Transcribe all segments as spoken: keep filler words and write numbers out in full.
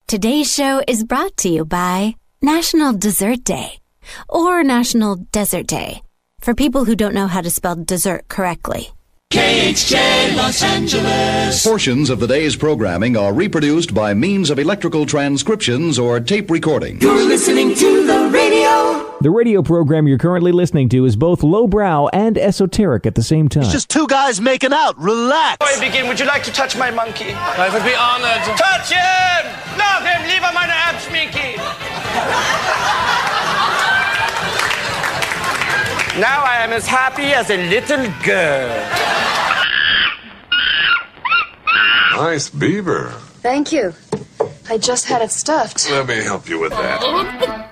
Today's show is brought to you by National Dessert Day, or National Desert Day, for people who don't know how to spell dessert correctly. K H J Los Angeles. Portions of the day's programming are reproduced by means of electrical transcriptions or tape recording. You're listening to the radio. The radio program you're currently listening to is both lowbrow and esoteric at the same time. It's just two guys making out. Relax. Before I begin, would you like to touch my monkey? I would be honored. Touch him! Love him! Lieber meine Erbschminki! Now I am as happy as a little girl. Nice beaver. Thank you. I just had it stuffed. Let me help you with that.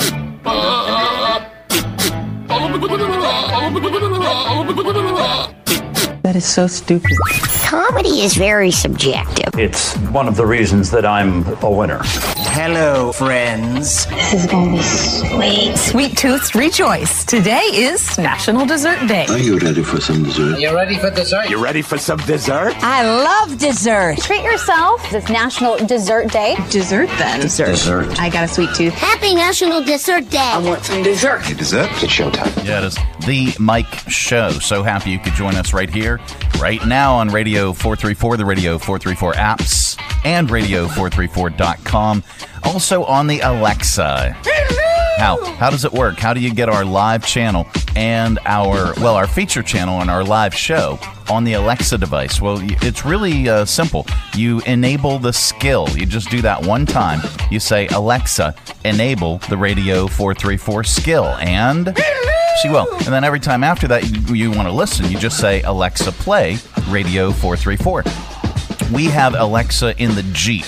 That is so stupid. Comedy is very subjective. It's one of the reasons that I'm a winner. Hello, friends. This is gonna be sweet. Sweet tooths rejoice. Today is National Dessert Day. Are you ready for some dessert? Are you ready for dessert? You ready for some dessert? I love dessert. Treat yourself. It's National Dessert Day. Dessert then. Dessert. Dessert. I got a sweet tooth. Happy National Dessert Day. I want some dessert. Hey, dessert? It's showtime. Yeah, it is the Mike Show. So happy you could join us right here, right now on Radio four thirty-four, the Radio four thirty-four apps, and radio four thirty-four dot com. Also on the Alexa. How? How does it work? How do you get our live channel and our, well, our feature channel and our live show on the Alexa device? Well, it's really uh, simple. You enable the skill. You just do that one time. You say, Alexa, enable the Radio four thirty-four skill, and she will. And then every time after that you, you want to listen, you just say, Alexa, play Radio four thirty-four. We have Alexa in the Jeep.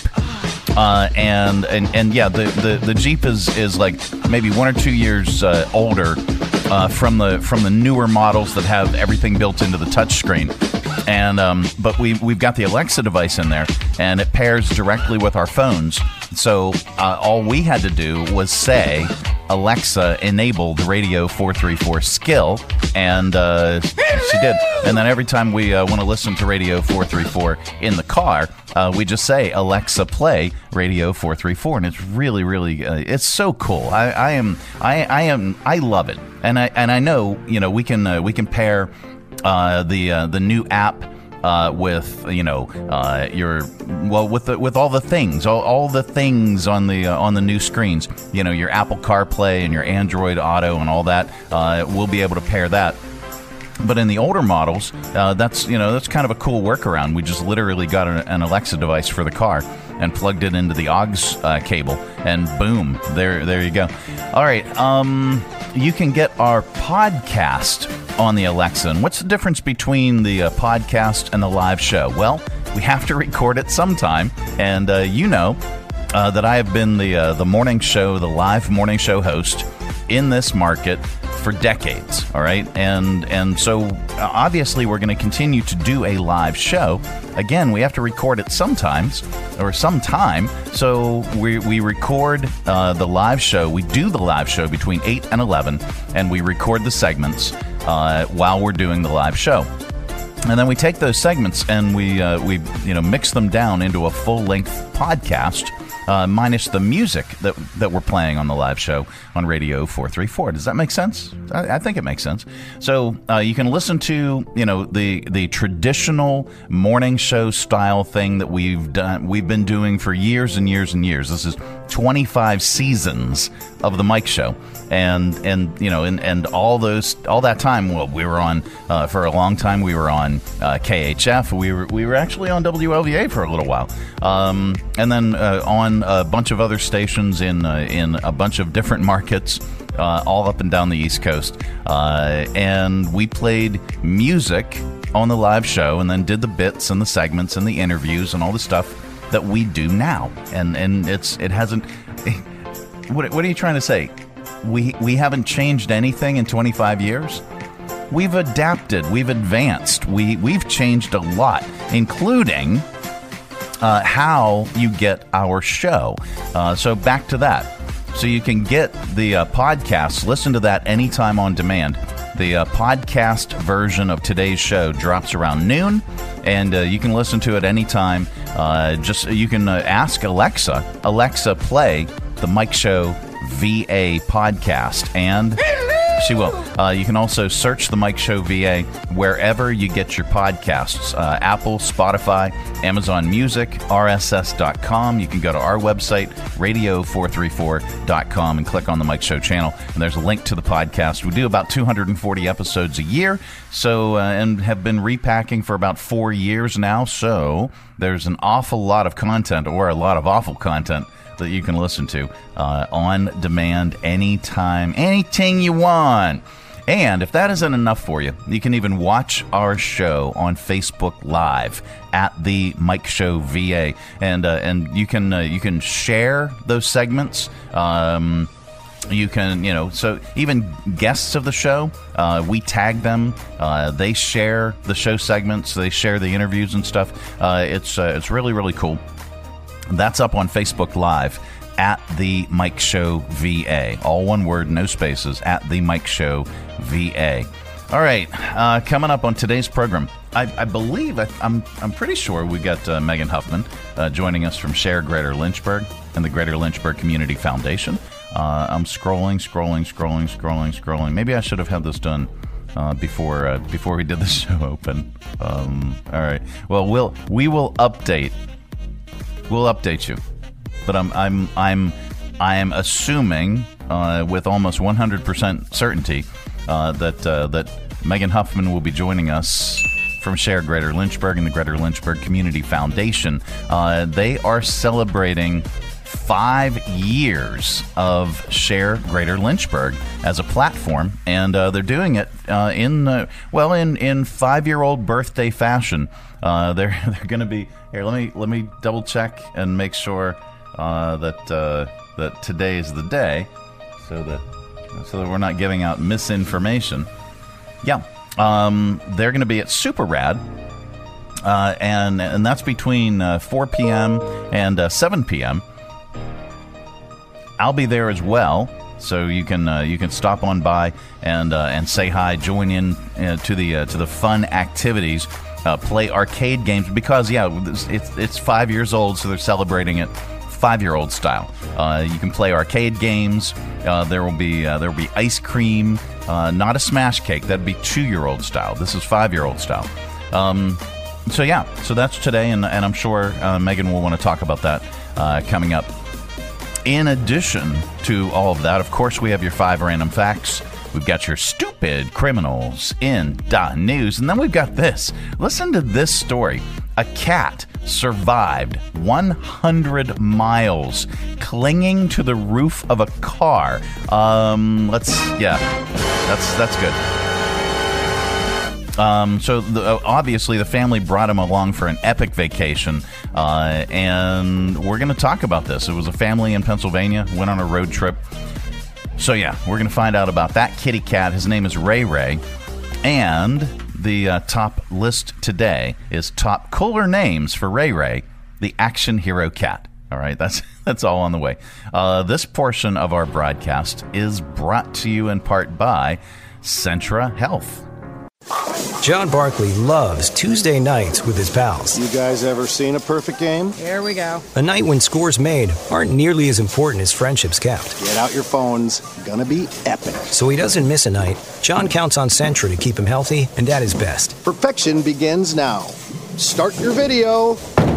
Uh, and, and and yeah, the, the, the Jeep is, is like maybe one or two years uh, older uh, from the from the newer models that have everything built into the touchscreen. And um, but we we've got the Alexa device in there, and it pairs directly with our phones. So uh, all we had to do was say, Alexa, enable the Radio four thirty-four skill, and uh, she did. And then every time we uh, want to listen to Radio four thirty-four in the car, uh, we just say, Alexa, play Radio four thirty-four, and it's really, really, uh, it's so cool. I, I am, I, I am, I love it, and I and I know, you know, we can uh, we can pair uh, the uh, the new app. Uh, with you know uh, your well with the, with all the things all, all the things on the uh, on the new screens, you know, your Apple CarPlay and your Android Auto and all that, uh, we'll be able to pair that. But in the older models, uh, that's you know that's kind of a cool workaround. We just literally got an, an Alexa device for the car and plugged it into the aux uh, cable, and boom, there there you go. All right, um, you can get our podcast on the Alexa. And what's the difference between the uh, podcast and the live show? Well, we have to record it sometime, and uh, you know uh, that I have been the uh, the morning show, the live morning show host in this market for decades, all right? And and so uh, obviously we're going to continue to do a live show. Again, we have to record it sometimes or sometime. So we we record uh, the live show. We do the live show between eight and eleven, and we record the segments uh, while we're doing the live show. And then we take those segments and we uh, we you know mix them down into a full-length podcast, uh, minus the music that that we're playing on the live show on Radio four thirty-four. Does that make sense? I, I think it makes sense. So uh, you can listen to you know the the traditional morning show style thing that we've done. We've been doing for years and years and years. This is twenty-five seasons of the Mike Show, and and you know and, and all those all that time. Well, we were on uh, for a long time. We were on uh, K H F. We were we were actually on W L V A for a little while, um, and then uh, on a bunch of other stations in uh, in a bunch of different markets, uh, all up and down the East Coast. Uh, and we played music on the live show, and then did the bits and the segments and the interviews and all the stuff that we do now. And and it's it hasn't. What what are you trying to say? We we haven't changed anything in twenty-five years. We've adapted. We've advanced. We we've changed a lot, including uh, how you get our show. Uh, so back to that. So you can get the uh, podcast. Listen to that anytime on demand. The uh, podcast version of today's show drops around noon, and uh, you can listen to it anytime Uh, just you can uh, ask Alexa, Alexa, play the Mike Show V A podcast, and she will. Uh, you can also search the Mike Show V A wherever you get your podcasts. Uh, Apple, Spotify, Amazon Music, R S S dot com. You can go to our website, radio four thirty-four dot com, and click on the Mike Show channel. And there's a link to the podcast. We do about two hundred forty episodes a year, so uh, and have been repacking for about four years now. So there's an awful lot of content, or a lot of awful content, that you can listen to uh, on demand anytime, anything you want. And if that isn't enough for you, you can even watch our show on Facebook Live at the Mike Show V A, and uh, and you can uh, you can share those segments. Um, you can, you know, so even guests of the show, uh, we tag them. Uh, they share the show segments. They share the interviews and stuff. Uh, it's uh, it's really really cool. That's up on Facebook Live at the Mike Show V A. All one word, no spaces, at the Mike Show V A. All right, uh, coming up on today's program, I, I believe, I, I'm I'm pretty sure we got uh, Megan Huffman uh, joining us from Share Greater Lynchburg and the Greater Lynchburg Community Foundation. Uh, I'm scrolling, scrolling, scrolling, scrolling, scrolling. Maybe I should have had this done Uh, before uh, before we did the show open. Um, all right. Well, we'll we will update. We'll update you, but I'm I'm I'm I'm assuming uh, with almost one hundred percent certainty uh, that uh, that Megan Huffman will be joining us from Share Greater Lynchburg and the Greater Lynchburg Community Foundation. Uh, they are celebrating five years of Share Greater Lynchburg as a platform, and uh, they're doing it uh, in uh, well in in five-year-old birthday fashion. Uh, they're they're going to be here. Let me let me double check and make sure uh, that uh, that today is the day, so that so that we're not giving out misinformation. Yeah, um, they're going to be at Super Rad. Uh, and and that's between uh, four p.m. and uh, seven p.m. I'll be there as well, so you can uh, you can stop on by and uh, and say hi, join in uh, to the uh, to the fun activities, uh, play arcade games, because yeah, it's it's five years old, so they're celebrating it five-year-old style. Uh, you can play arcade games. Uh, there will be uh, there will be ice cream, uh, not a smash cake. That'd be two-year-old style. This is five-year-old style. Um, so yeah, so that's today, and and I'm sure uh, Megan will want to talk about that uh, coming up. In addition to all of that, of course, we have your five random facts. We've got your stupid criminals in the news. And then we've got this. Listen to this story. A cat survived one hundred miles clinging to the roof of a car. Um, let's, yeah, that's that's good. Um, so the, obviously the family brought him along for an epic vacation, uh, and we're going to talk about this. It was a family in Pennsylvania, went on a road trip. So yeah, we're going to find out about that kitty cat. His name is Ray Ray, and the uh, top list today is top cooler names for Ray Ray, the action hero cat. All right, that's that's all on the way. Uh, this portion of our broadcast is brought to you in part by Centra Health. John Barkley loves Tuesday nights with his pals. You guys ever seen a perfect game? Here we go. A night when scores made aren't nearly as important as friendships kept. Get out your phones. Gonna be epic. So he doesn't miss a night. John counts on Centra to keep him healthy and at his best. Perfection begins now. Start your video.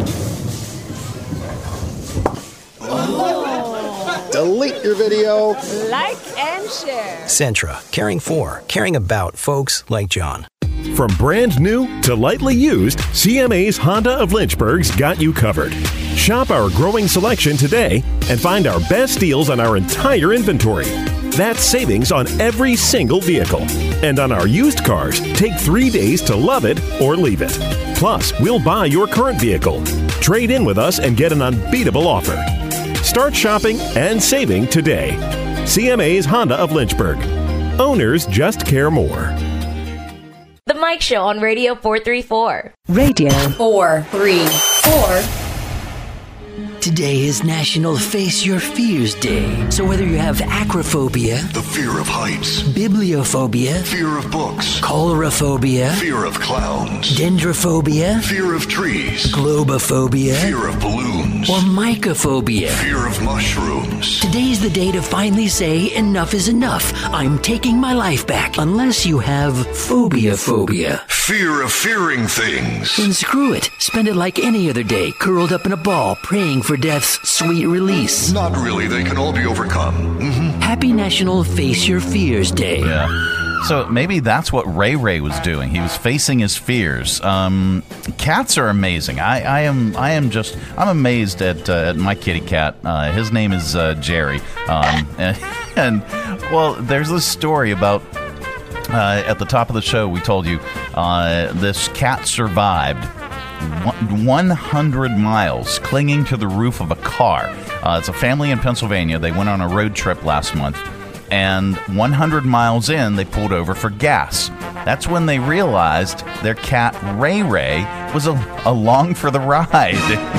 Oh. Delete your video. Like and share. Centra. Caring for, caring about folks like John. From brand new to lightly used, C M A's Honda of Lynchburg's got you covered. Shop our growing selection today and find our best deals on our entire inventory. That's savings on every single vehicle. And on our used cars, take three days to love it or leave it. Plus, we'll buy your current vehicle. Trade in with us and get an unbeatable offer. Start shopping and saving today. C M A's Honda of Lynchburg. Owners just care more. The Mike Show on Radio four thirty-four. Radio four three four. Today is National Face Your Fears Day. So whether you have acrophobia, the fear of heights, bibliophobia, fear of books, choleraphobia, fear of clowns, dendrophobia, fear of trees, globophobia, fear of balloons, or mycophobia, fear of mushrooms. Today's the day to finally say enough is enough. I'm taking my life back. Unless you have phobia phobia. Fear of fearing things. Then screw it. Spend it like any other day, curled up in a ball, praying for death's sweet release. Not really. They can all be overcome. Mm-hmm. Happy National Face Your Fears Day. Yeah. So maybe that's what Ray Ray was doing. He was facing his fears. Um, cats are amazing. I, I am I am just I'm amazed at uh, at my kitty cat. Uh, his name is uh, Jerry. Um, and, and well, there's this story about uh, at the top of the show we told you uh, this cat survived one hundred miles clinging to the roof of a car. Uh, it's a family in Pennsylvania. They went on a road trip last month. And one hundred miles in, they pulled over for gas. That's when they realized their cat, Ray Ray, was a- along for the ride.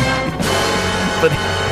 but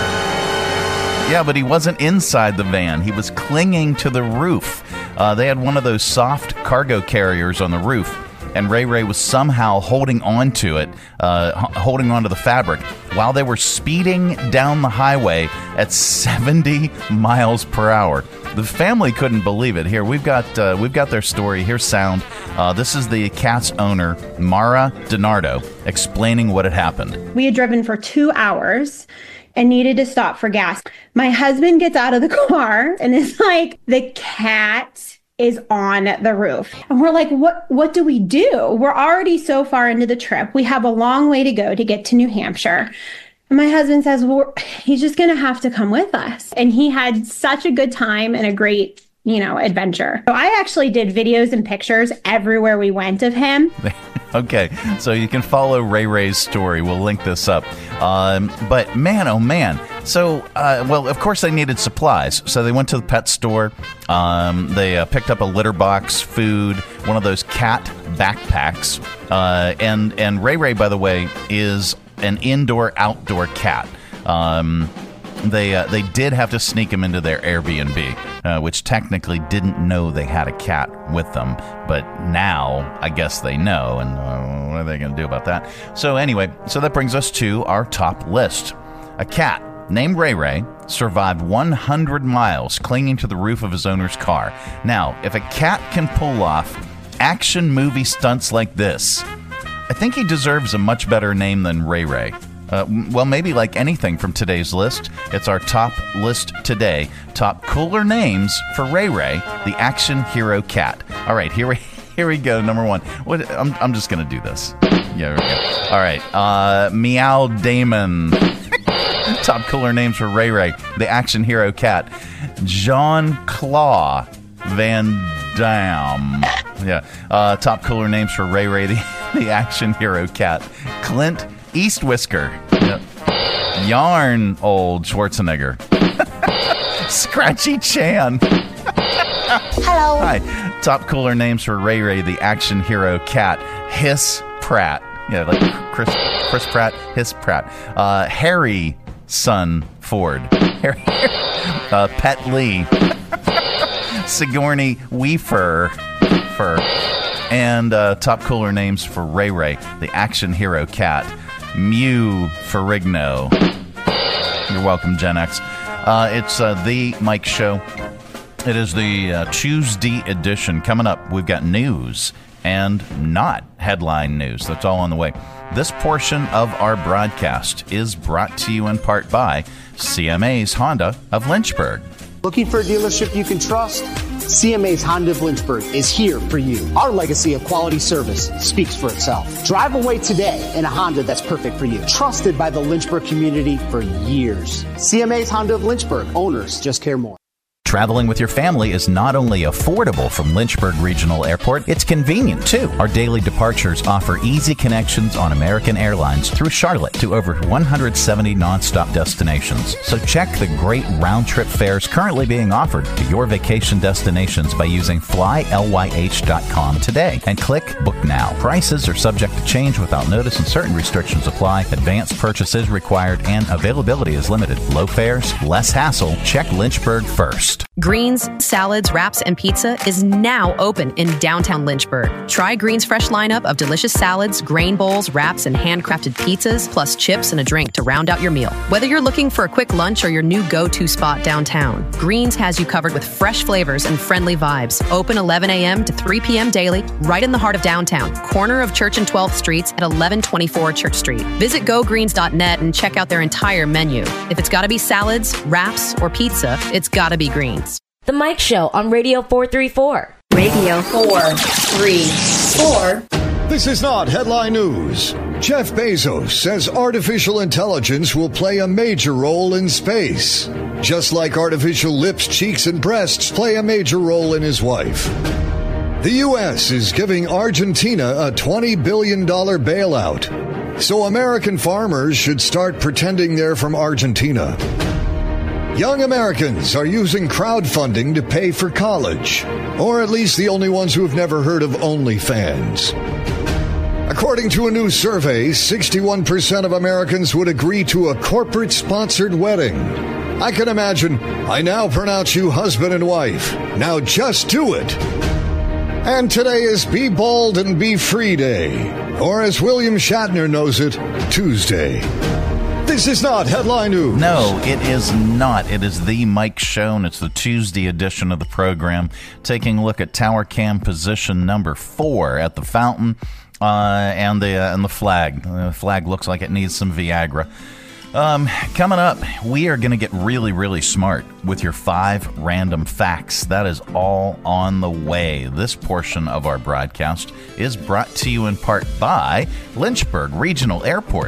Yeah, but he wasn't inside the van. He was clinging to the roof. Uh, they had one of those soft cargo carriers on the roof, and Ray Ray was somehow holding on to it, uh, h- holding on to the fabric, while they were speeding down the highway at seventy miles per hour. The family couldn't believe it. Here, we've got uh, we've got their story. Here's sound. Uh, this is the cat's owner, Mara DiNardo, explaining what had happened. We had driven for two hours and needed to stop for gas. My husband gets out of the car and is like, the cat is on the roof. And we're like, what, what do we do? We're already so far into the trip. We have a long way to go to get to New Hampshire. And my husband says, well, he's just going to have to come with us. And he had such a good time and a great, you know, adventure. So I actually did videos and pictures everywhere we went of him. Okay, so you can follow Ray Ray's story. We'll link this up. Um, but man, oh man. So, uh, well, of course they needed supplies. So they went to the pet store. Um, they uh, picked up a litter box, food, one of those cat backpacks. Uh, and, and Ray Ray, by the way, is an indoor-outdoor cat. Um, they uh, they did have to sneak him into their Airbnb, uh, which technically didn't know they had a cat with them. But now, I guess they know, and uh, what are they going to do about that? So anyway, so that brings us to our top list. A cat named Ray Ray survived one hundred miles clinging to the roof of his owner's car. Now, if a cat can pull off action movie stunts like this, I think he deserves a much better name than Ray Ray. Uh, well, maybe like anything from today's list, it's our top list today. Top cooler names for Ray Ray, the action hero cat. All right, here we here we go. Number one. What? I'm I'm just gonna do this. Yeah, here we go. All right. Uh, Meow Damon. Top cooler names for Ray Ray, the action hero cat. John Claw Van Damme. Yeah. Uh, top cooler names for Ray Ray, the, the action hero cat. Clint Eastwhisker. Yep. Yarn Old Schwarzenegger. Scratchy Chan. Hello. Hi. Top cooler names for Ray Ray, the action hero cat. Hiss Pratt. Yeah, like Chris Chris Pratt. Hiss Pratt. Uh, Harry Son Ford. Harry, uh, Pet Lee. Sigourney Weaver. Fur. And uh, top cooler names for Ray Ray, the action hero cat. Mew Ferrigno. You're welcome, Gen X. Uh, it's uh, the Mike Show. It is the uh, Tuesday edition. Coming up, we've got news and not headline news. That's all on the way. This portion of our broadcast is brought to you in part by C M A's Honda of Lynchburg. Looking for a dealership you can trust? C M A's Honda of Lynchburg is here for you. Our legacy of quality service speaks for itself. Drive away today in a Honda that's perfect for you. Trusted by the Lynchburg community for years. C M A's Honda of Lynchburg. Owners just care more. Traveling with your family is not only affordable from Lynchburg Regional Airport, it's convenient too. Our daily departures offer easy connections on American Airlines through Charlotte to over one hundred seventy nonstop destinations. So check the great round-trip fares currently being offered to your vacation destinations by using fly l y h dot com today and click Book Now. Prices are subject to change without notice and certain restrictions apply. Advanced purchase is required and availability is limited. Low fares, less hassle. Check Lynchburg first. Greens, salads, wraps, and pizza is now open in downtown Lynchburg. Try Greens' fresh lineup of delicious salads, grain bowls, wraps, and handcrafted pizzas, plus chips and a drink to round out your meal. Whether you're looking for a quick lunch or your new go-to spot downtown, Greens has you covered with fresh flavors and friendly vibes. Open eleven a.m. to three p.m. daily, right in the heart of downtown, corner of Church and twelfth Streets at eleven twenty-four Church Street. Visit go greens dot net and check out their entire menu. If it's gotta be salads, wraps, or pizza, it's gotta be Greens. The Mike Show on Radio four thirty-four. Radio four thirty-four. This is not headline news. Jeff Bezos says artificial intelligence will play a major role in space, just like artificial lips, cheeks, and breasts play a major role in his wife. The U S is giving Argentina a twenty billion dollars bailout, so American farmers should start pretending they're from Argentina. Young Americans are using crowdfunding to pay for college, or at least the only ones who have never heard of OnlyFans. According to a new survey, sixty-one percent of Americans would agree to a corporate-sponsored wedding. I can imagine, I now pronounce you husband and wife. Now just do it. And today is Be Bald and Be Free Day, or as William Shatner knows it, Tuesday. This is not headline news. No, it is not. It is the Mike Show, and it's the Tuesday edition of the program, taking a look at tower cam position number four at the fountain uh, and the uh, and the flag. The flag looks like it needs some Viagra. Um, coming up, we are going to get really, really smart with your five random facts. That is all on the way. This portion of our broadcast is brought to you in part by Lynchburg Regional Airport.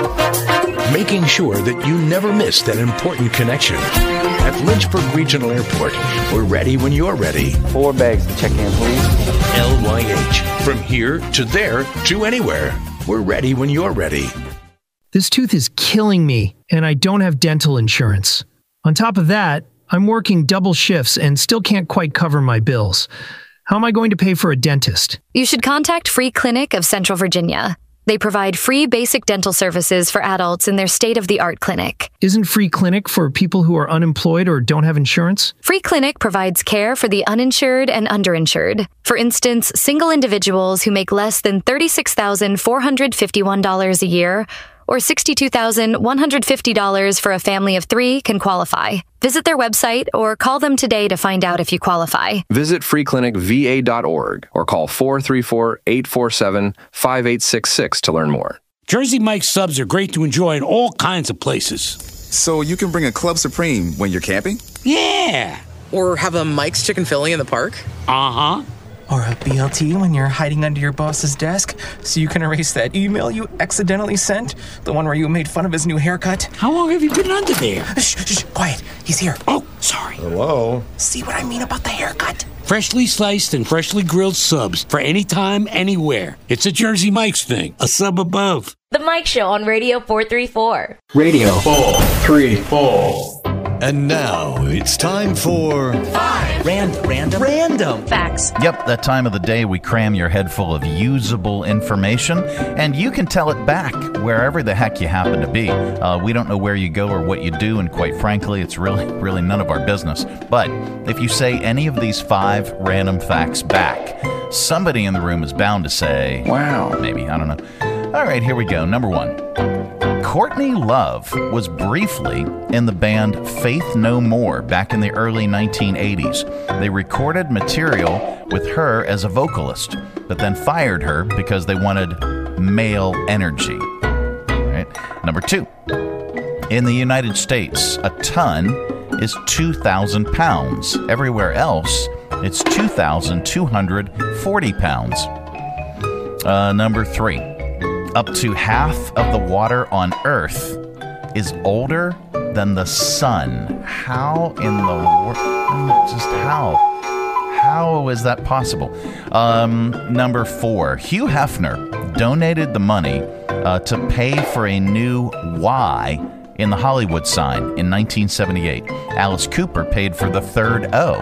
Making sure that you never miss that important connection. At Lynchburg Regional Airport, we're ready when you're ready. Four bags to check in, please. L Y H. From here to there to anywhere. We're ready when you're ready. This tooth is killing me, and I don't have dental insurance. On top of that, I'm working double shifts and still can't quite cover my bills. How am I going to pay for a dentist? You should contact Free Clinic of Central Virginia. They provide free basic dental services for adults in their state-of-the-art clinic. Isn't Free Clinic for people who are unemployed or don't have insurance? Free Clinic provides care for the uninsured and underinsured. For instance, single individuals who make less than thirty-six thousand four hundred fifty-one dollars a year or sixty-two thousand one hundred fifty dollars for a family of three can qualify. Visit their website or call them today to find out if you qualify. Visit free clinic v a dot org or call four three four, eight four seven, five eight six six to learn more. Jersey Mike's subs are great to enjoy in all kinds of places. So you can bring a Club Supreme when you're camping? Yeah! Or have a Mike's Chicken Philly in the park? Uh-huh. Or a B L T when you're hiding under your boss's desk so you can erase that email you accidentally sent? The one where you made fun of his new haircut? How long have you been under there? Shh, shh, quiet. He's here. Oh, sorry. Hello? See what I mean about the haircut? Freshly sliced and freshly grilled subs for any time, anywhere. It's a Jersey Mike's thing. A sub above. The Mike Show on Radio four thirty-four. Radio four thirty-four. And now it's time for Five Random Random Random Facts. Yep, that time of the day we cram your head full of usable information, and you can tell it back wherever the heck you happen to be. Uh, we don't know where you go or what you do, and quite frankly, it's really, really none of our business. But if you say any of these five random facts back, somebody in the room is bound to say, wow, maybe, I don't know. All right, here we go. Number one. Courtney Love was briefly in the band Faith No More back in the early nineteen eighties. They recorded material with her as a vocalist, but then fired her because they wanted male energy. All right. Number two. In the United States, a ton is two thousand pounds. Everywhere else, it's two thousand two hundred forty pounds. Uh, number three. Up to half of the water on Earth is older than the sun. How in the world? Just how? How is that possible? Um, number four, Hugh Hefner donated the money uh, to pay for a new Y in the Hollywood sign in nineteen seventy-eight. Alice Cooper paid for the third O.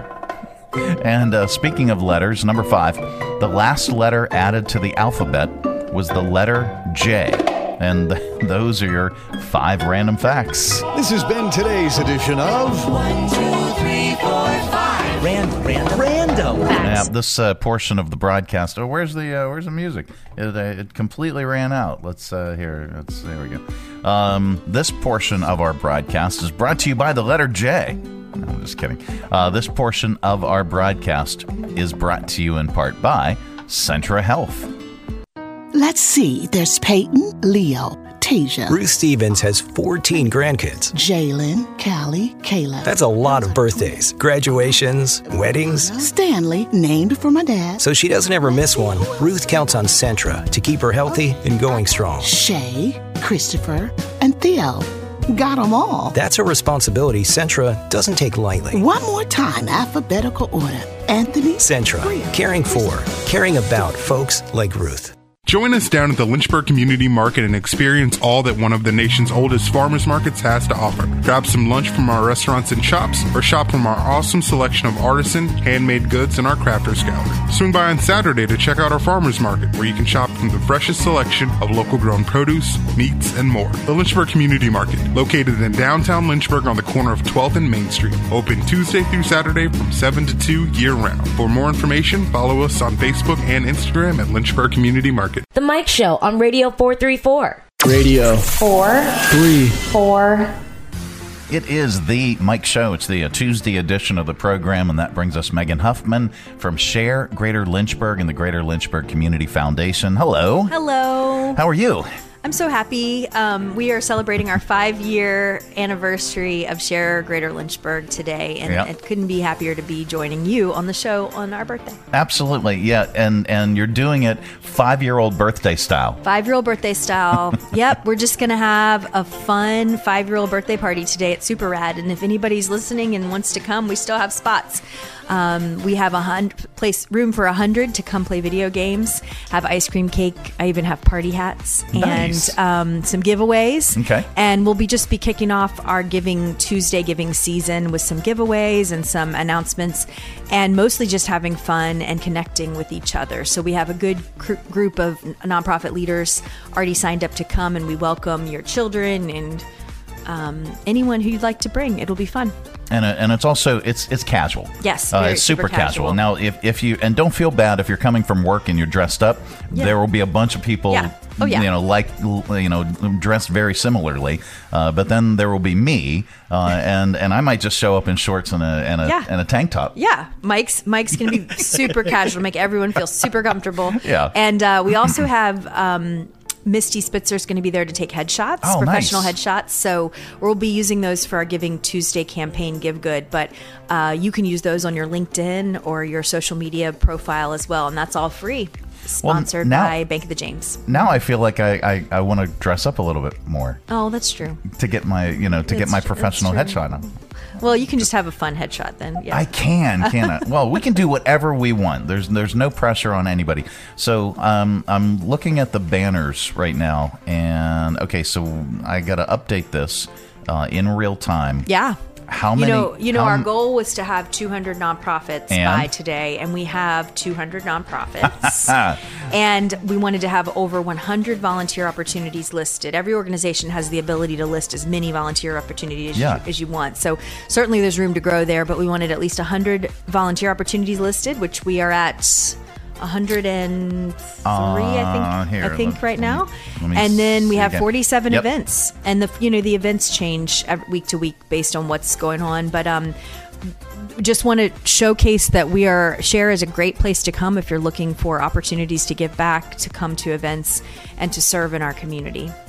And uh, speaking of letters, number five, the last letter added to the alphabet was the letter J. And th- those are your five random facts. This has been today's edition of One, two, three, four, five. Random, random, random. Yeah, this uh, portion of the broadcast. Oh, where's the uh, where's the music? It, uh, it completely ran out. Let's uh, here. Let's there we go. Um, this portion of our broadcast is brought to you by the letter J. No, I'm just kidding. Uh, this portion of our broadcast is brought to you in part by Centra Health. Let's see. There's Peyton, Leo, Tasia. Ruth Stevens has fourteen grandkids. Jalen, Callie, Kayla. That's a lot of birthdays, graduations, weddings. Stanley, named for my dad. So she doesn't ever miss one. Ruth counts on Centra to keep her healthy and going strong. Shay, Christopher, and Theo. Got them all. That's a responsibility Centra doesn't take lightly. One more time, alphabetical order. Anthony. Centra, caring for, caring about folks like Ruth. Join us down at the Lynchburg Community Market and experience all that one of the nation's oldest farmers markets has to offer. Grab some lunch from our restaurants and shops, or shop from our awesome selection of artisan, handmade goods in our crafters gallery. Swing by on Saturday to check out our farmers market, where you can shop from the freshest selection of local grown produce, meats, and more. The Lynchburg Community Market, located in downtown Lynchburg on the corner of twelfth and Main Street. Open Tuesday through Saturday from seven to two year round. For more information, follow us on Facebook and Instagram at Lynchburg Community Market. The Mike Show on Radio four thirty-four. Radio four three four. It is the Mike Show. It's the uh, Tuesday edition of the program, and that brings us Megan Huffman from Share Greater Lynchburg and the Greater Lynchburg Community Foundation. Hello. Hello. How are you? I'm so happy. Um, we are celebrating our five-year anniversary of Share Greater Lynchburg today, and Yep. it couldn't be happier to be joining you on the show on our birthday. Absolutely, yeah, and and you're doing it five-year-old birthday style. Five-year-old birthday style. Yep, we're just going to have a fun five-year-old birthday party today at Super Rad, and if anybody's listening and wants to come, we still have spots. Um, we have a hundred place room for a hundred to come play video games, have ice cream cake. I even have party hats Nice. and um, some giveaways. Okay. And we'll be just be kicking off our Giving Tuesday giving season with some giveaways and some announcements, and mostly just having fun and connecting with each other. So we have a good cr- group of nonprofit leaders already signed up to come, and we welcome your children and um, anyone who you'd like to bring. It'll be fun. And uh, and it's also it's it's casual. Yes, uh, very it's super, super casual. casual. Now, if if you and don't feel bad if you're coming from work and you're dressed up, Yeah. there will be a bunch of people. Yeah. Oh, yeah. You know, like you know, dressed very similarly. Uh, but then there will be me, uh, and and I might just show up in shorts and a and a Yeah. and a tank top. Yeah, Mike's Mike's gonna be super casual, make everyone feel super comfortable. Yeah. And uh, we also have um, Misty Spitzer's going to be there to take headshots, Oh, professional nice. headshots. So we'll be using those for our Giving Tuesday campaign, Give Good. But uh, you can use those on your LinkedIn or your social media profile as well, and that's all free. Sponsored now- by Bank of the James. Now I feel like I, I, I want to dress up a little bit more Oh, that's true. to get my you know to get It's my tr- professional that's true. headshot on. Well, you can just have a fun headshot then. Yeah. I can, can I? Well, we can do whatever we want. There's there's no pressure on anybody. So um, I'm looking at the banners right now, and okay, so I got to update this uh, in real time. Yeah. How many? You know, you know, how our m- goal was to have two hundred nonprofits And? by today, and we have two hundred nonprofits. And we wanted to have over one hundred volunteer opportunities listed. Every organization has the ability to list as many volunteer opportunities as, Yeah. you, as you want. So certainly there's room to grow there, but we wanted at least one hundred volunteer opportunities listed, which we are at one hundred three, I Uh, think, here, I think let- right now. let me And then we see have again. forty-seven Yep. events, and the you know the events change every, week to week based on what's going on. But um, just want to showcase that we are Share is a great place to come if you're looking for opportunities to give back, to come to events, and to serve in our community.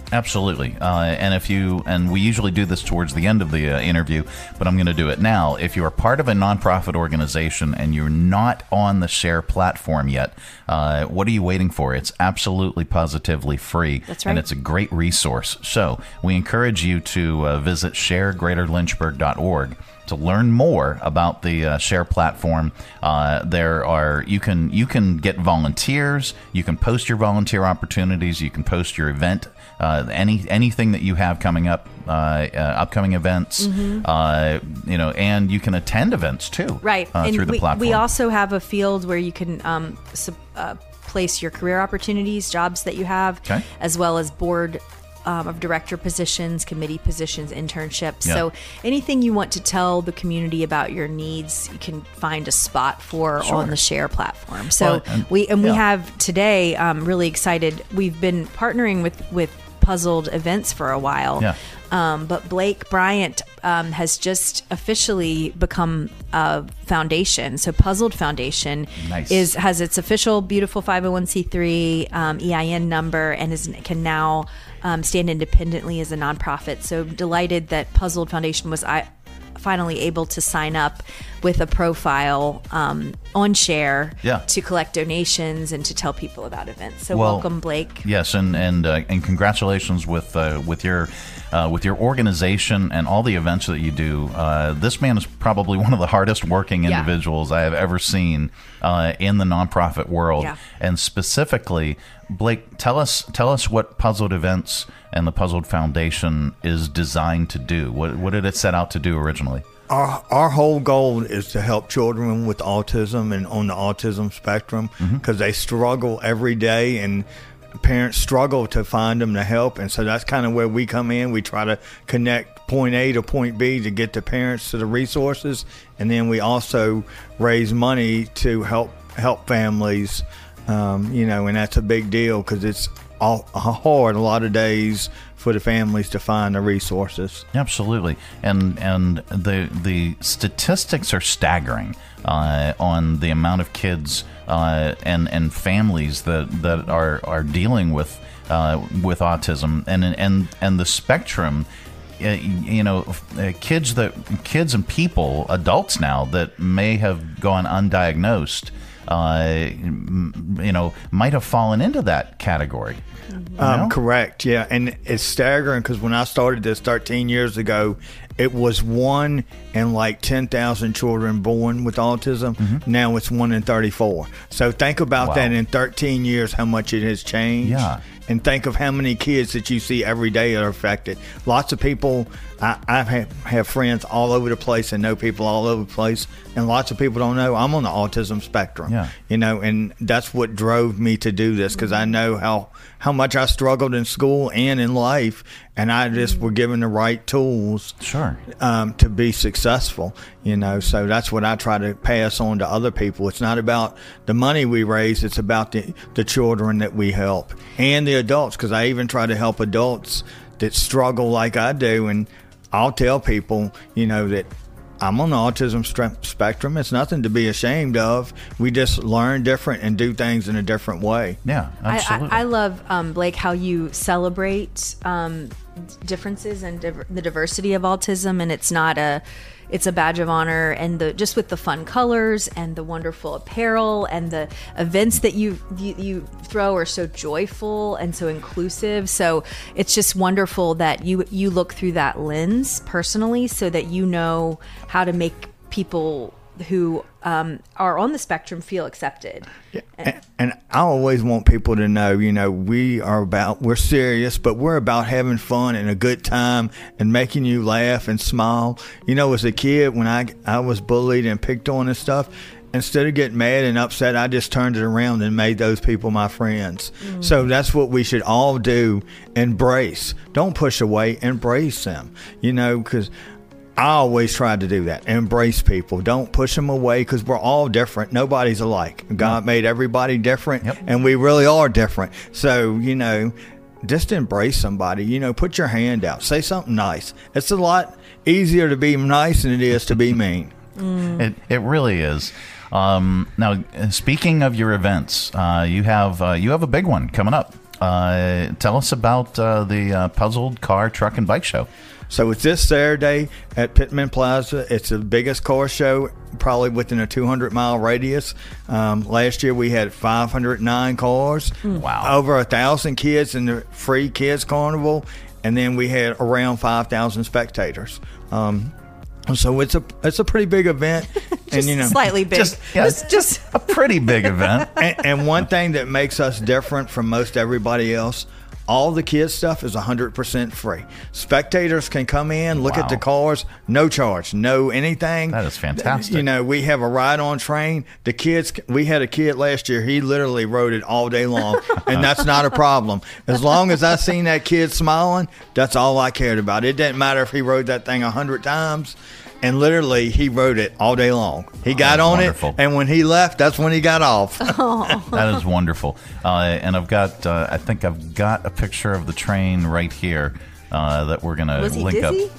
Absolutely. Uh, and if you, and we usually do this towards the end of the uh, interview, but I'm going to do it now. If you are part of a nonprofit organization and you're not on the Share platform yet, uh, what are you waiting for? It's absolutely positively free. That's right. And it's a great resource. So we encourage you to uh, visit share greater lynchburg dot org to learn more about the uh, Share platform. Uh, there are you can you can get volunteers. You can post your volunteer opportunities. You can post your event. Uh, any anything that you have coming up, uh, uh, upcoming events, Mhm. uh, you know, and you can attend events too, Right. Uh, and through the we, platform. we also have a field where you can um, sub, uh, place your career opportunities, jobs that you have, Okay. as well as board um, of director positions, committee positions, internships. Yeah. So anything you want to tell the community about your needs, you can find a spot for Sure. on the Share platform. So Well, and- we and we yeah. have today. Um, really excited. We've been partnering with with Puzzled Events for a while. Yeah. Um, but Blake Bryant um, has just officially become a foundation. So Puzzled Foundation Nice. is has its official beautiful five oh one c three um, E I N number and is can now um, stand independently as a nonprofit. So delighted that Puzzled Foundation was I, finally able to sign up with a profile um, on Share Yeah. to collect donations and to tell people about events. So Well, welcome, Blake. Yes, and and uh, and congratulations with uh, with your uh, with your organization and all the events that you do. Uh, this man is probably one of the hardest working Yeah. individuals I have ever seen uh, in the nonprofit world. Yeah. And specifically, Blake, tell us tell us what Puzzled Events and the Puzzled Foundation is designed to do. What what did it set out to do originally? Our, our whole goal is to help children with autism and on the autism spectrum because they struggle every day and parents struggle to find them to help. And so that's kind of where we come in. We try to connect point A to point B to get the parents to the resources. And then we also raise money to help help families, um, you know, and that's a big deal because it's all hard a lot of days for the families to find the resources. Absolutely, and and the the statistics are staggering uh, on the amount of kids uh, and and families that, that are are dealing with uh, with autism and and and the spectrum. Uh, you know, uh, kids that kids and people, adults now that may have gone undiagnosed. Uh, you know, might have fallen into that category. You Um, know? correct, yeah. And it's staggering because when I started this thirteen years ago, it was one in like ten thousand children born with autism. Mm-hmm. Now it's one in thirty-four. So think about Wow. that in thirteen years, how much it has changed. Yeah. And think of how many kids that you see every day are affected. Lots of people, I, I have, have friends all over the place and know people all over the place. And lots of people don't know I'm on the autism spectrum. Yeah. You know, and that's what drove me to do this because I know how, how much I struggled in school and in life. And I just were given the right tools sure. um, to be successful, you know. So that's what I try to pass on to other people. It's not about the money we raise. It's about the, the children that we help and the adults, because I even try to help adults that struggle like I do. And I'll tell people, you know, that I'm on the autism stre- spectrum. It's nothing to be ashamed of. We just learn different and do things in a different way. Yeah, I, I, I love, um, Blake, how you celebrate um, differences and div- the diversity of autism, and it's not a, it's a badge of honor. And the just with the fun colors and the wonderful apparel and the events that you you, you throw are so joyful and so inclusive. So it's just wonderful that you you look through that lens personally, so that you know how to make people who um, are on the spectrum feel accepted. Yeah. And, and I always want people to know, you know, we are about, we're serious, but we're about having fun and a good time and making you laugh and smile. You know, as a kid, when I, I was bullied and picked on and stuff, instead of getting mad and upset, I just turned it around and made those people my friends. Mm. So that's what we should all do. Embrace. Don't push away. Embrace them, you know, because I always tried to do that. Embrace people. Don't push them away because we're all different. Nobody's alike. God made everybody different, yep. and we really are different. So, you know, just embrace somebody. You know, put your hand out. Say something nice. It's a lot easier to be nice than it is to be mean. Mm. It it really is. Um, now, speaking of your events, uh, you have uh, you have a big one coming up. Uh, tell us about uh, the uh, Puzzled Car, Truck, and Bike Show. So it's this Saturday at Pittman Plaza. It's the biggest car show probably within a two hundred mile radius. Um, last year we had five hundred nine cars. Wow. Over a thousand kids in the free kids carnival. And then we had around five thousand spectators. Um, so it's a it's a pretty big event. And you know, slightly big. Just, yeah, just, just a pretty big event. and, and one thing that makes us different from most everybody else, all the kids stuff is one hundred percent free. Spectators can come in, look Wow. at the cars, no charge, no anything. That is fantastic. You know, we have a ride-on train. The kids, we had a kid last year, he literally rode it all day long, and that's not a problem. As long as I seen that kid smiling, that's all I cared about. It didn't matter if he rode that thing a hundred times. And literally, he rode it all day long. He got Oh, on wonderful. it, and when he left, that's when he got off. That is wonderful. Uh, and I've got, uh, I think I've got a picture of the train right here uh, that we're going to Was he link dizzy?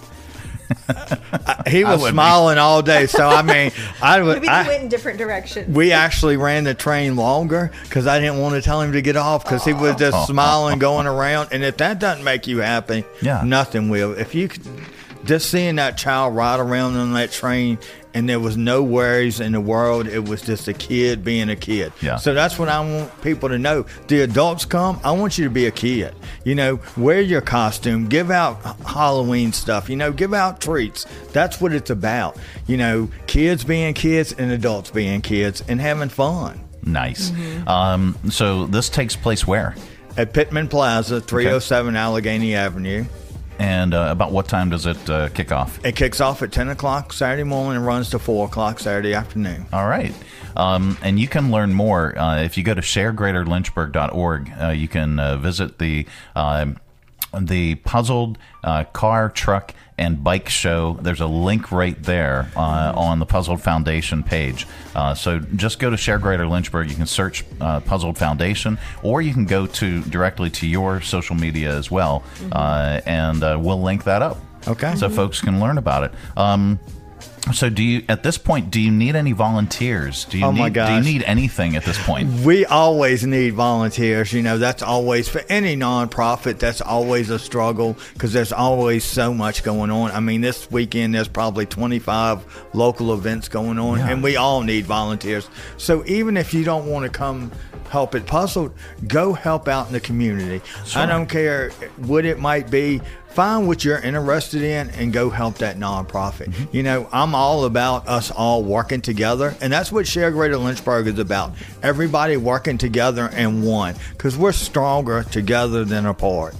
up. He I was would be. smiling all day. So, I mean, I would. Maybe they I, went in different directions. we actually ran the train longer because I didn't want to tell him to get off because he was just smiling, going around. And if that doesn't make you happy, Yeah. nothing will. If you could, just seeing that child ride around on that train and there was no worries in the world, it was just a kid being a kid. Yeah. So that's what I want people to know. The adults come, I want you to be a kid. You know, wear your costume, give out Halloween stuff, you know, give out treats. That's what it's about. You know, kids being kids and adults being kids and having fun. Nice. Um, so this takes place where? At Pittman Plaza, three oh seven Allegheny Avenue. And uh, about what time does it uh, kick off? It kicks off at ten o'clock Saturday morning and runs to four o'clock Saturday afternoon. All right. Um, and you can learn more uh, if you go to share greater lynchburg dot org. Uh, you can uh, visit the uh, the Puzzled uh, Car, Truck, and Bike Show. There's a link right there uh, on the Puzzled Foundation page. Uh, so just go to Share Greater Lynchburg. You can search uh, Puzzled Foundation, or you can go to directly to your social media as well, uh, and uh, we'll link that up. Okay. So folks can learn about it. Um, so do you, at this point, do you need any volunteers? Do you Oh, need, my Do you gosh. need anything at this point? We always need volunteers. You know, that's always, for any nonprofit, that's always a struggle because there's always so much going on. I mean, this weekend there's probably twenty-five local events going on, Yeah. and we all need volunteers. So even if you don't want to come help at Puzzled, go help out in the community. Sure. I don't care what it might be. Find what you're interested in and go help that nonprofit. Mm-hmm. You know, I'm all about us all working together, and that's what Share Greater Lynchburg is about. Everybody working together and one, because we're stronger together than apart.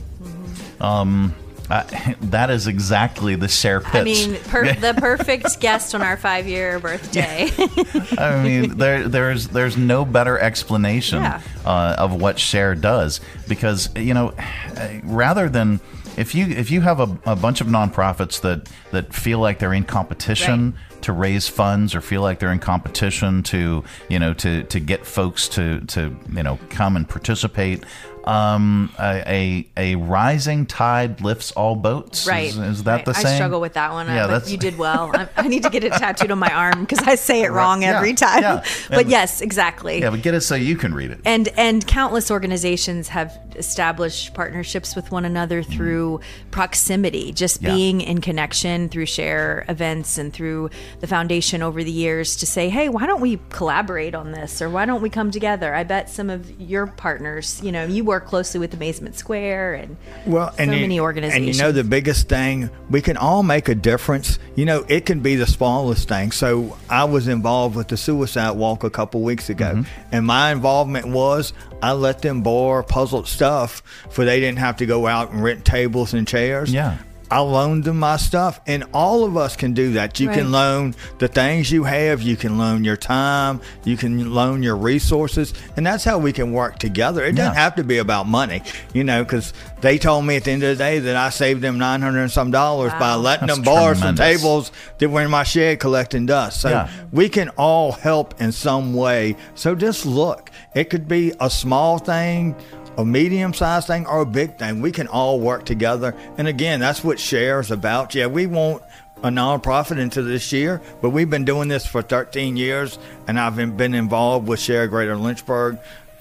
Um, uh, that is exactly the Share pitch. I mean, per- the perfect guest on our five-year birthday. I mean, there, there's there's no better explanation Yeah. uh, of what Share does, because you know, rather than if you if you have a, a bunch of nonprofits that that feel like they're in competition to raise funds, or feel like they're in competition to you know to to get folks to to you know come and participate. Um, a, a a rising tide lifts all boats. Right. Is, is that right. the saying? I struggle with that one. Yeah, but that's- you did well. I, I need to get it tattooed on my arm because I say it wrong Yeah, every time. yeah. But And- yes, exactly. Yeah, but get it so you can read it. And and countless organizations have established partnerships with one another through proximity, just Yeah. being in connection through share events and through the foundation over the years to say, hey, why don't we collaborate on this, or why don't we come together? I bet some of your partners, you know, you work closely with Amazement Square and Well, so and you- many organizations. And you know, the biggest thing, we can all make a difference. You know, it can be the smallest thing. So I was involved with the Suicide Walk a couple weeks ago, Mm-hmm. and my involvement was I let them borrow puzzled stuff for they didn't have to go out and rent tables and chairs. Yeah. I loaned them my stuff, and all of us can do that. You Right. can loan the things you have, you can loan your time, you can loan your resources, and that's how we can work together. It doesn't Yeah. have to be about money, you know, because they told me at the end of the day that I saved them nine hundred and some dollars by Wow. letting That's them borrow some tremendous. tables that were in my shed collecting dust. So Yeah. we can all help in some way. So just look, it could be a small thing, a medium-sized thing, or a big thing. We can all work together. And again, that's what Share is about. Yeah, we want a nonprofit into this year, but we've been doing this for thirteen years, and I've been been involved with Share Greater Lynchburg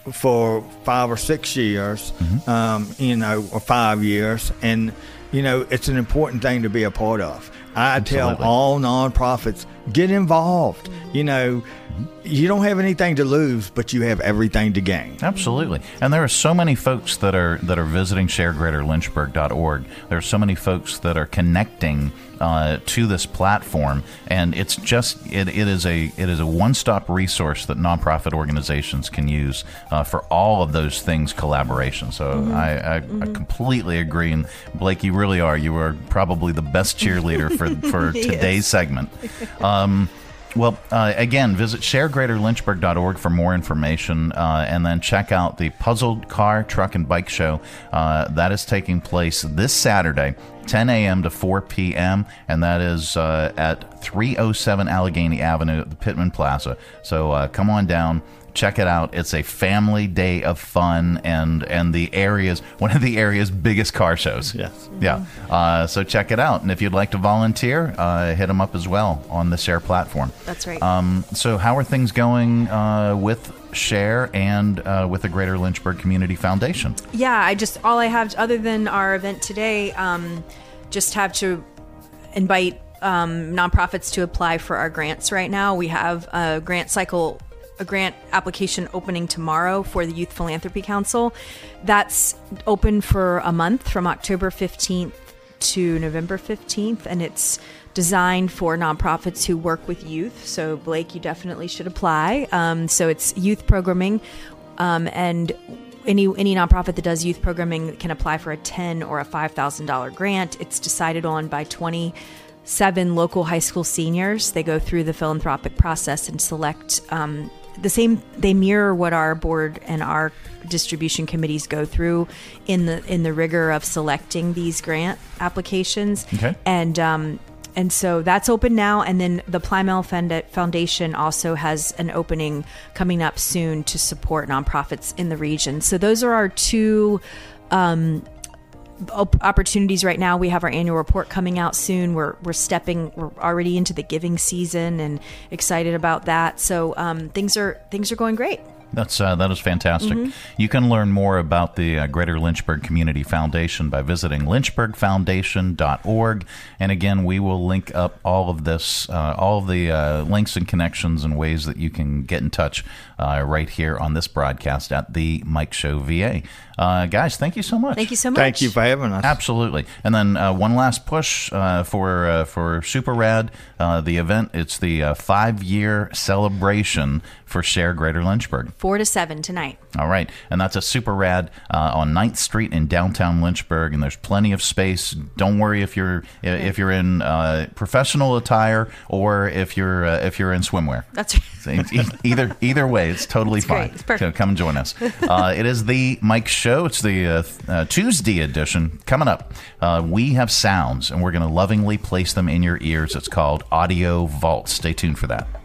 for five or six years, mm-hmm. um, you know, or five years, and you know, it's an important thing to be a part of. I Absolutely. tell all nonprofits, get involved. You know, you don't have anything to lose, but you have everything to gain. Absolutely. And there are so many folks that are that are visiting share greater lynchburg dot org. There are so many folks that are connecting uh, to this platform, and it's just it, it is a it is a one-stop resource that nonprofit organizations can use uh, for all of those things collaboration. So mm-hmm. I, I, mm-hmm. I completely agree. And Blake, you really are. You are probably the best cheerleader for for today's is. segment. Um, Well, uh, again, visit share greater lynchburg dot org for more information, uh, and then check out the Puzzled Car, Truck, and Bike Show. Uh, that is taking place this Saturday, ten a.m. to four p.m., and that is uh, at three oh seven Allegheny Avenue at the Pittman Plaza. So uh, come on down. Check it out. It's a family day of fun, and and the area's one of the area's biggest car shows. Yes. Yeah. Uh, so check it out. And if you'd like to volunteer, uh, hit them up as well on the Share platform. That's right. Um, so how are things going uh, with Share and uh, with the Greater Lynchburg Community Foundation? Yeah, I just all I have other than our event today, um, just have to invite um, nonprofits to apply for our grants right now. We have a grant cycle. A grant application opening tomorrow for the Youth Philanthropy Council. That's open for a month from October fifteenth to November fifteenth, and it's designed for nonprofits who work with youth. So Blake, you definitely should apply. Um, so it's youth programming, um, and any any nonprofit that does youth programming can apply for a ten or a five thousand dollars grant. It's decided on by twenty-seven local high school seniors. They go through the philanthropic process and select um, the same. They mirror what our board and our distribution committees go through in the in the rigor of selecting these grant applications. Okay. And um, and so that's open now. And then the Plymouth Foundation also has an opening coming up soon to support nonprofits in the region. So those are our two Um, opportunities right now. We have our annual report coming out soon. We're we're stepping. We're already into the giving season and excited about that. So um, things are things are going great. That's uh, that is fantastic. Mm-hmm. You can learn more about the uh, Greater Lynchburg Community Foundation by visiting lynchburg foundation dot org. And again, we will link up all of this, uh, all of the uh, links and connections and ways that you can get in touch uh, right here on this broadcast at the Mike Show V A. Uh, guys, thank you so much. Thank you so much. Thank you for having us. Absolutely. And then uh, one last push uh, for uh, for Super Rad, uh, the event. It's the uh, five-year celebration for Share Greater Lynchburg. Four to seven tonight. All right. And that's a Super Rad uh, on ninth Street in downtown Lynchburg, and there's plenty of space. Don't worry if you're if you're in uh, professional attire or if you're uh, if you're in swimwear. That's right. either either way, it's totally it's fine. Great. It's perfect. So come and join us. Uh, it is the Mike Show. It's the uh, uh, Tuesday edition. Coming up, uh, we have sounds, and we're going to lovingly place them in your ears. It's called Audio Vault. Stay tuned for that.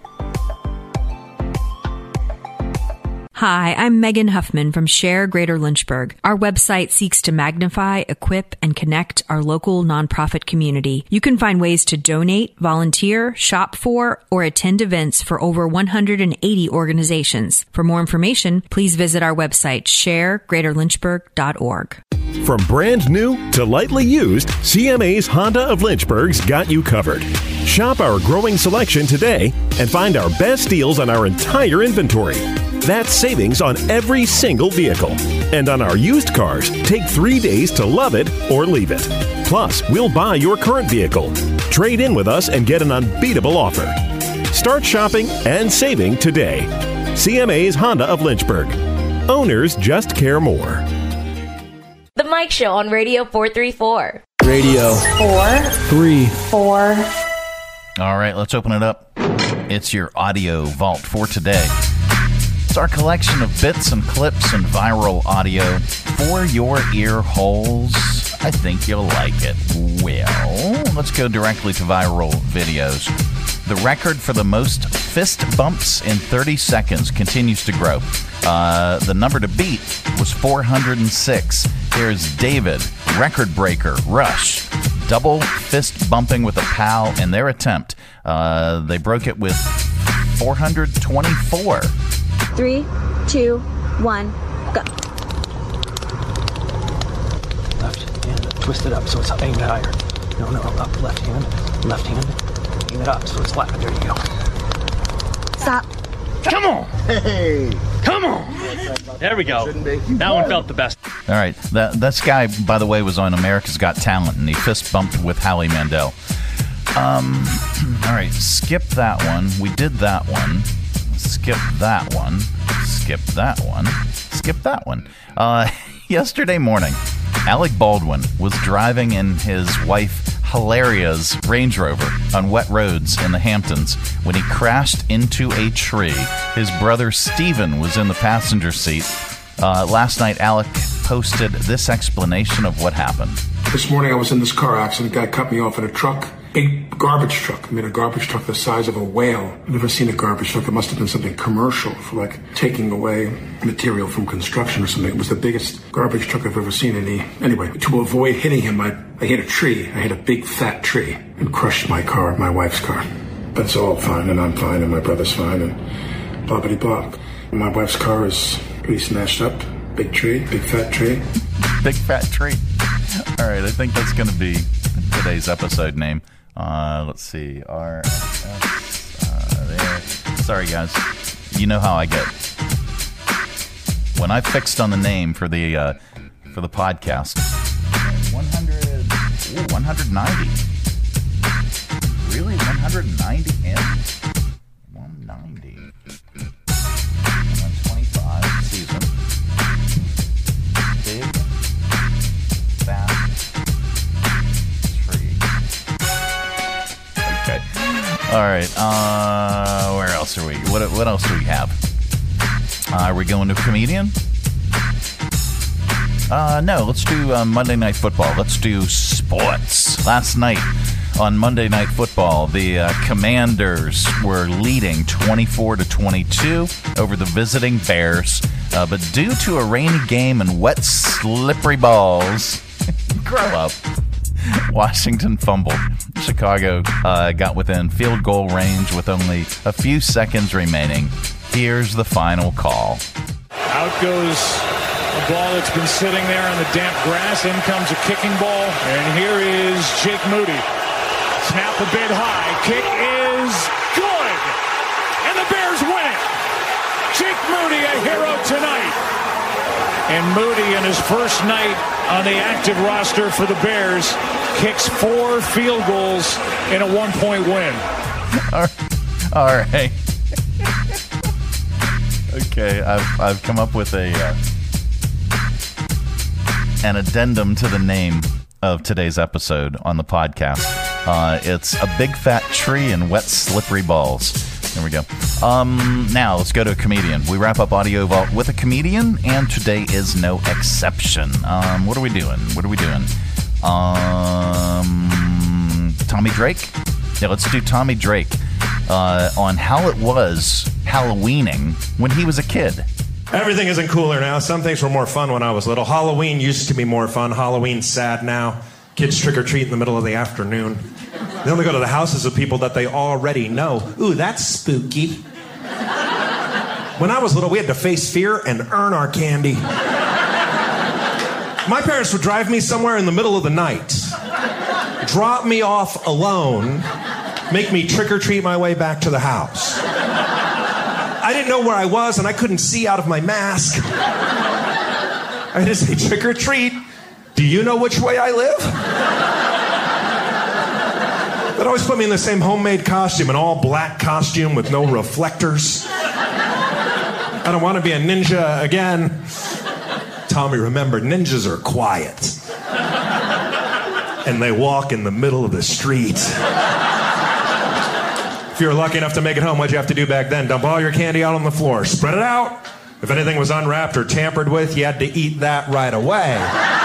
Hi, I'm Megan Huffman from Share Greater Lynchburg. Our website seeks to magnify, equip, and connect our local nonprofit community. You can find ways to donate, volunteer, shop for, or attend events for over one hundred eighty organizations. For more information, please visit our website, share greater lynchburg dot org. From brand new to lightly used, C M A's Honda of Lynchburg's got you covered. Shop our growing selection today and find our best deals on our entire inventory. That's savings on every single vehicle. And on our used cars, take three days to love it or leave it. Plus, we'll buy your current vehicle. Trade in with us and get an unbeatable offer. Start shopping and saving today. C M A's Honda of Lynchburg. Owners just care more. The Mike Show on Radio four thirty-four. Radio four three four. All right, let's open it up. It's your audio vault for today. It's our collection of bits and clips and viral audio for your ear holes. I think you'll like it. Well, let's go directly to viral videos. The record for the most fist bumps in thirty seconds continues to grow. Uh, the number to beat was four hundred six. Here's David, record breaker, Rush, double fist bumping with a pal in their attempt. Uh, they broke it with four hundred twenty-four. Three, two, one, go. Left hand, twist it up so it's aimed higher. No, no, up, left hand, left hand, aim it up so it's flat. There you go. Stop. Come on! Hey! Come on! There we go. That one felt the best. All right. That this guy, by the way, was on America's Got Talent, and he fist bumped with Howie Mandel. Um. All right. Skip that one. We did that one. Skip that one. Skip that one. Skip that one. Uh, yesterday morning, Alec Baldwin was driving in his wife Hilaria's Range Rover on wet roads in the Hamptons when he crashed into a tree. His brother Steven was in the passenger seat. Uh, last night, Alec posted this explanation of what happened. This morning I was in this car accident. A guy cut me off in a truck. Big garbage truck. I mean, a garbage truck the size of a whale. I've never seen a garbage truck. It must have been something commercial for, like, taking away material from construction or something. It was the biggest garbage truck I've ever seen. And he, anyway, to avoid hitting him, I, I hit a tree. I hit a big fat tree and crushed my car, my wife's car. But it's all fine, and I'm fine, and my brother's fine, and bobbity bob. My wife's car is pretty smashed up. Big tree, big fat tree. Big fat tree. All right, I think that's going to be today's episode name. Uh, let's see. R S uh, there. Sorry, guys. You know how I get. When I fixed on the name for the uh, for the podcast, one hundred, ooh, one hundred ninety. Really, one hundred ninety in? one ninety. one twenty-five season. Big, fat tree. Okay. All right. Uh, where else are we? What What else do we have? Uh, are we going to comedian? Uh, no. Let's do uh, Monday Night Football. Let's do sports. Last night on Monday Night Football, the uh, Commanders were leading twenty-four to twenty-two over the visiting Bears, uh, but due to a rainy game and wet, slippery balls, grow up. Washington fumbled. Chicago uh, got within field goal range with only a few seconds remaining. Here's the final call. Out goes a ball that's been sitting there on the damp grass. In comes a kicking ball. And here is Jake Moody. Snap a bit high. Kick is good. And the Bears win it. Jake Moody, a hero tonight. And Moody, in his first night on the active roster for the Bears, kicks four field goals in a one-point win. All right. All right. Okay, I've I've come up with a uh, an addendum to the name of today's episode on the podcast. Uh, it's a big fat tree and wet slippery balls. There we go. Um, now let's go to a comedian. We wrap up Audio Vault with a comedian, and today is no exception. Um, what are we doing? What are we doing? Um, Tommy Drake? Yeah, let's do Tommy Drake uh, on how it was Halloweening when he was a kid. Everything isn't cooler now. Some things were more fun when I was little. Halloween used to be more fun. Halloween's sad now. Kids trick-or-treat in the middle of the afternoon. They only go to the houses of people that they already know. Ooh, that's spooky. When I was little, we had to face fear and earn our candy. My parents would drive me somewhere in the middle of the night, drop me off alone, make me trick-or-treat my way back to the house. I didn't know where I was, and I couldn't see out of my mask. I had to say, trick-or-treat. Do you know which way I live? They'd always put me in the same homemade costume, an all-black costume with no reflectors. I don't want to be a ninja again. Tommy, remember, ninjas are quiet. And they walk in the middle of the street. If you were lucky enough to make it home, what'd you have to do back then? Dump all your candy out on the floor. Spread it out. If anything was unwrapped or tampered with, you had to eat that right away.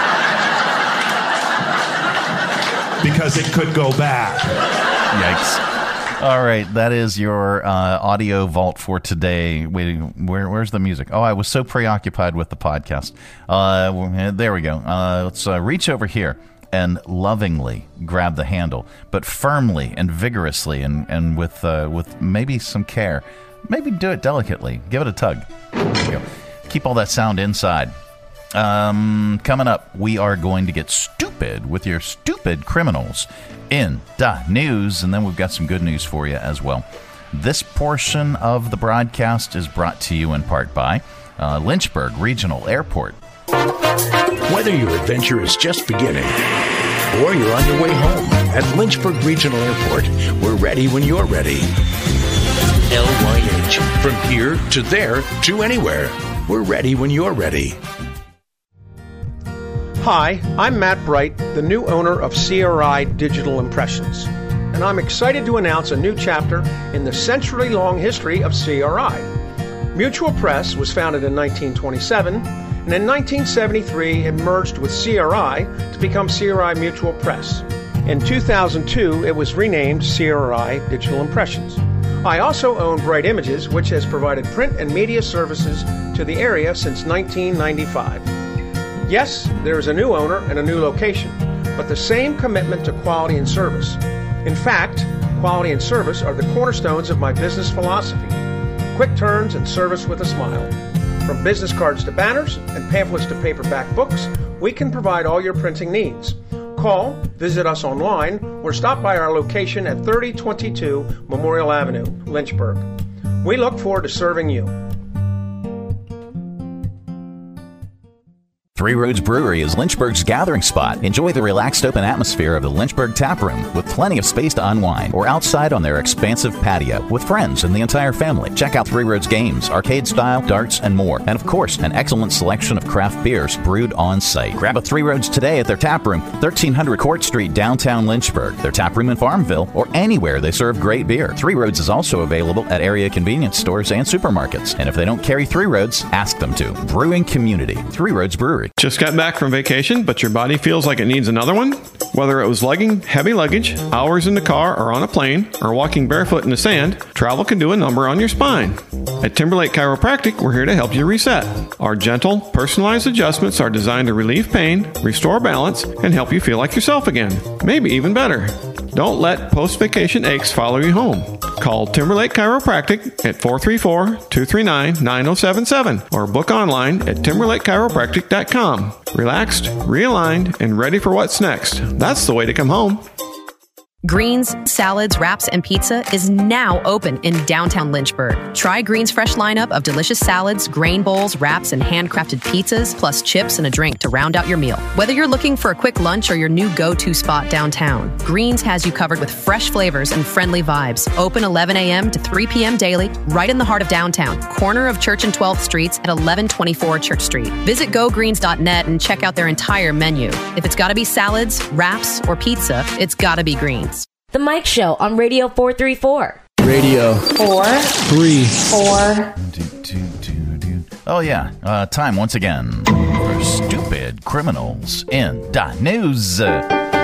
Because it could go bad. Yikes. All right, that is your uh, Audio Vault for today. Wait, where, where's the music? Oh, I was so preoccupied with the podcast. Uh, there we go. Uh, let's uh, reach over here and lovingly grab the handle, but firmly and vigorously and, and with uh, with maybe some care. Maybe do it delicately. Give it a tug. There we go. Keep all that sound inside. Um, coming up, we are going to get stupid with your stupid criminals in the news, and then we've got some good news for you as well. This portion of the broadcast is brought to you in part by uh, Lynchburg Regional Airport. Whether your adventure is just beginning or you're on your way home, at Lynchburg Regional Airport, we're ready when you're ready. L Y H. From here to there to anywhere. We're ready when you're ready. Hi, I'm Matt Bright, the new owner of C R I Digital Impressions, and I'm excited to announce a new chapter in the century-long history of C R I. Mutual Press was founded in nineteen twenty-seven, and in nineteen seventy-three it merged with C R I to become C R I Mutual Press. In two thousand two, it was renamed C R I Digital Impressions. I also own Bright Images, which has provided print and media services to the area since nineteen ninety-five. Yes, there is a new owner and a new location, but the same commitment to quality and service. In fact, quality and service are the cornerstones of my business philosophy. Quick turns and service with a smile. From business cards to banners and pamphlets to paperback books, we can provide all your printing needs. Call, visit us online, or stop by our location at thirty twenty-two Memorial Avenue, Lynchburg. We look forward to serving you. Three Roads Brewery is Lynchburg's gathering spot. Enjoy the relaxed open atmosphere of the Lynchburg Tap Room with plenty of space to unwind, or outside on their expansive patio with friends and the entire family. Check out Three Roads games, arcade style, darts, and more. And of course, an excellent selection of craft beers brewed on site. Grab a Three Roads today at their tap room, thirteen hundred Court Street, downtown Lynchburg. Their tap room in Farmville, or anywhere they serve great beer. Three Roads is also available at area convenience stores and supermarkets. And if they don't carry Three Roads, ask them to. Brewing community, Three Roads Brewery. Just got back from vacation, but your body feels like it needs another one? Whether it was lugging heavy luggage, hours in the car or on a plane, or walking barefoot in the sand, travel can do a number on your spine. At Timberlake Chiropractic, we're here to help you reset. Our gentle, personalized adjustments are designed to relieve pain, restore balance, and help you feel like yourself again. Maybe even better. Don't let post-vacation aches follow you home. Call Timberlake Chiropractic at four three four, two three nine, nine zero seven seven or book online at timberlake chiropractic dot com. Relaxed, realigned, and ready for what's next. That's the way to come home. Greens, salads, wraps, and pizza is now open in downtown Lynchburg. Try Greens' fresh lineup of delicious salads, grain bowls, wraps, and handcrafted pizzas, plus chips and a drink to round out your meal. Whether you're looking for a quick lunch or your new go-to spot downtown, Greens has you covered with fresh flavors and friendly vibes. Open eleven a.m. to three p.m. daily, right in the heart of downtown, corner of Church and twelfth Streets at eleven twenty-four Church Street. Visit go greens dot net and check out their entire menu. If it's gotta be salads, wraps, or pizza, it's gotta be Greens. The Mike Show on Radio four thirty-four. Radio four three four. Oh, yeah. Uh, time once again for stupid criminals in the news. Uh,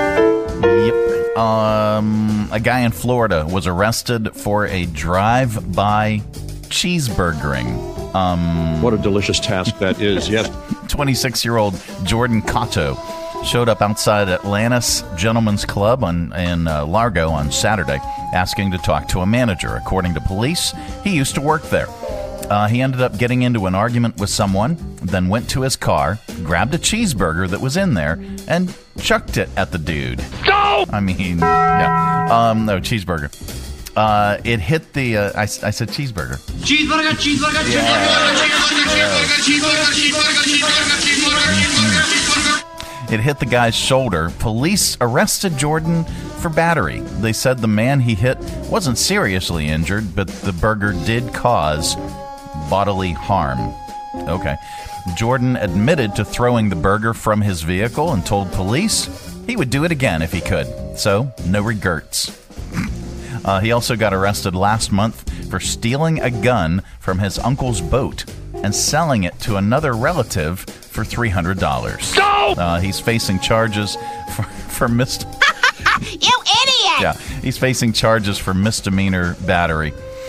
yep. Um, a guy in Florida was arrested for a drive-by cheeseburgering. Um, what a delicious task that is, yes. twenty-six-year-old Jordan Cotto showed up outside Atlantis Gentlemen's Club on, in uh, Largo on Saturday, asking to talk to a manager. According to police, he used to work there. Uh, he ended up getting into an argument with someone, then went to his car, grabbed a cheeseburger that was in there, and chucked it at the dude. Go! I mean, yeah. Um, no, cheeseburger. Uh, it hit the, uh, I, I said cheeseburger. Cheeseburger, cheeseburger, Yeah. cheeseburger, cheeseburger, cheeseburger, cheeseburger, cheeseburger, cheeseburger, cheeseburger, cheeseburger. It hit the guy's shoulder. Police arrested Jordan for battery. They said the man he hit wasn't seriously injured, but the burger did cause bodily harm. Okay. Jordan admitted to throwing the burger from his vehicle and told police he would do it again if he could. So, no regrets. Uh, he also got arrested last month for stealing a gun from his uncle's boat and selling it to another relative for three hundred dollars. Go! Uh, he's facing charges for, for mis- You idiot! Yeah, he's facing charges for misdemeanor battery.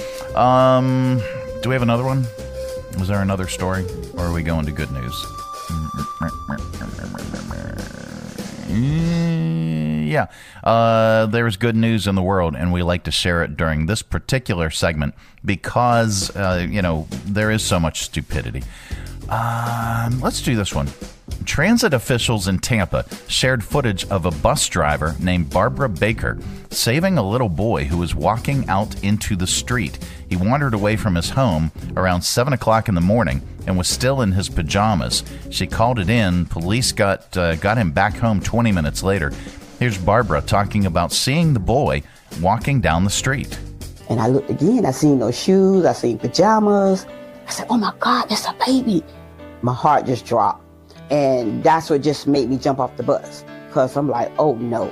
Um, do we have another one? Was there another story? Or are we going to good news? Yeah, uh, there's good news in the world, and we like to share it during this particular segment because, uh, you know, there is so much stupidity. Um, let's do this one. Transit officials in Tampa shared footage of a bus driver named Barbara Baker saving a little boy who was walking out into the street. He wandered away from his home around seven o'clock in the morning and was still in his pajamas. She called it in. Police got uh, got him back home twenty minutes later. Here's Barbara talking about seeing the boy walking down the street. And I looked again. I seen those shoes. I seen pajamas. I said, oh, my God, that's a baby. My heart just dropped. And that's what just made me jump off the bus, because I'm like, oh, no.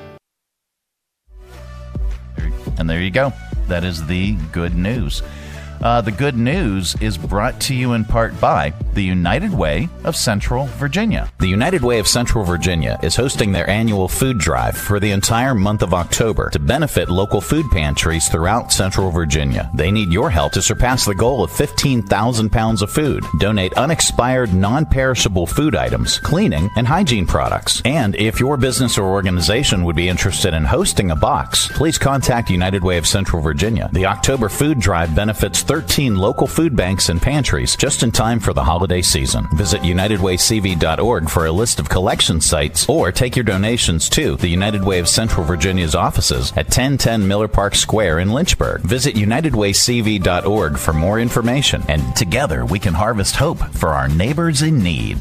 And there you go. That is the good news. Uh, the good news is brought to you in part by the United Way of Central Virginia. The United Way of Central Virginia is hosting their annual food drive for the entire month of October to benefit local food pantries throughout Central Virginia. They need your help to surpass the goal of fifteen thousand pounds of food. Donate unexpired, non-perishable food items, cleaning, and hygiene products. And if your business or organization would be interested in hosting a box, please contact United Way of Central Virginia. The October food drive benefits thirteen local food banks and pantries just in time for the holiday season. Visit united way c v dot org for a list of collection sites, or take your donations to the United Way of Central Virginia's offices at ten ten Miller Park Square in Lynchburg. Visit united way c v dot org for more information, and together we can harvest hope for our neighbors in need.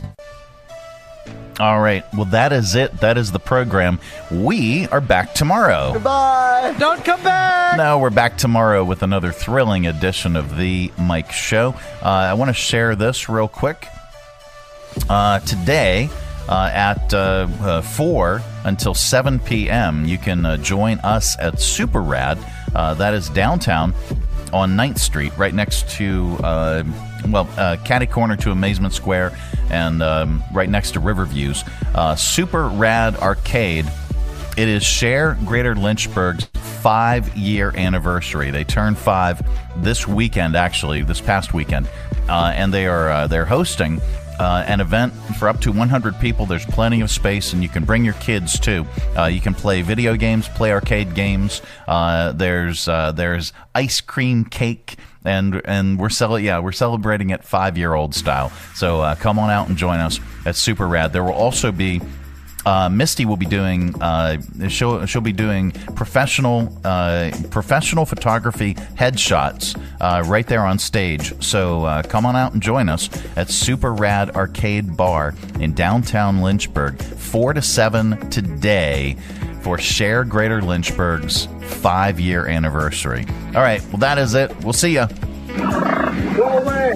All right. Well, that is it. That is the program. We are back tomorrow. Goodbye. Don't come back. No, we're back tomorrow with another thrilling edition of The Mike Show. Uh, I want to share this real quick. Uh, today uh, at uh, uh, four until seven p.m., you can uh, join us at Super Rad. Uh, that is downtown on ninth Street, right next to... Uh, well, uh, catty corner to Amazement Square, and um, right next to Riverviews. Uh, Super Rad Arcade. It is Share Greater Lynchburg's five-year anniversary. They turned five this weekend, actually, this past weekend, uh, and they are uh, they're hosting uh, an event for up to one hundred people. There's plenty of space, and you can bring your kids too. Uh, you can play video games, play arcade games. Uh, there's uh, there's ice cream cake. And and we're cel- yeah we're celebrating it five year old style. So uh, come on out and join us at Super Rad. There will also be uh, Misty will be doing uh, she'll she'll be doing professional uh, professional photography headshots uh, right there on stage. So uh, come on out and join us at Super Rad Arcade Bar in downtown Lynchburg, four to seven today, for Share Greater Lynchburg's five-year anniversary. All right, well, that is it. We'll see ya. Go away!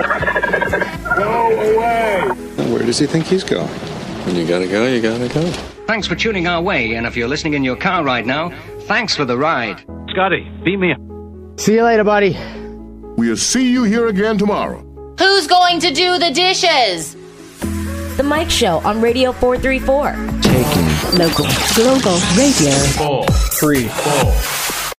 Go away! Where does he think he's going? When you gotta go, you gotta go. Thanks for tuning our way, and if you're listening in your car right now, thanks for the ride. Scotty, beat me up. See you later, buddy. We'll see you here again tomorrow. Who's going to do the dishes? The Mike Show on Radio four thirty-four. Taking Local. Global Radio. Four, three, four.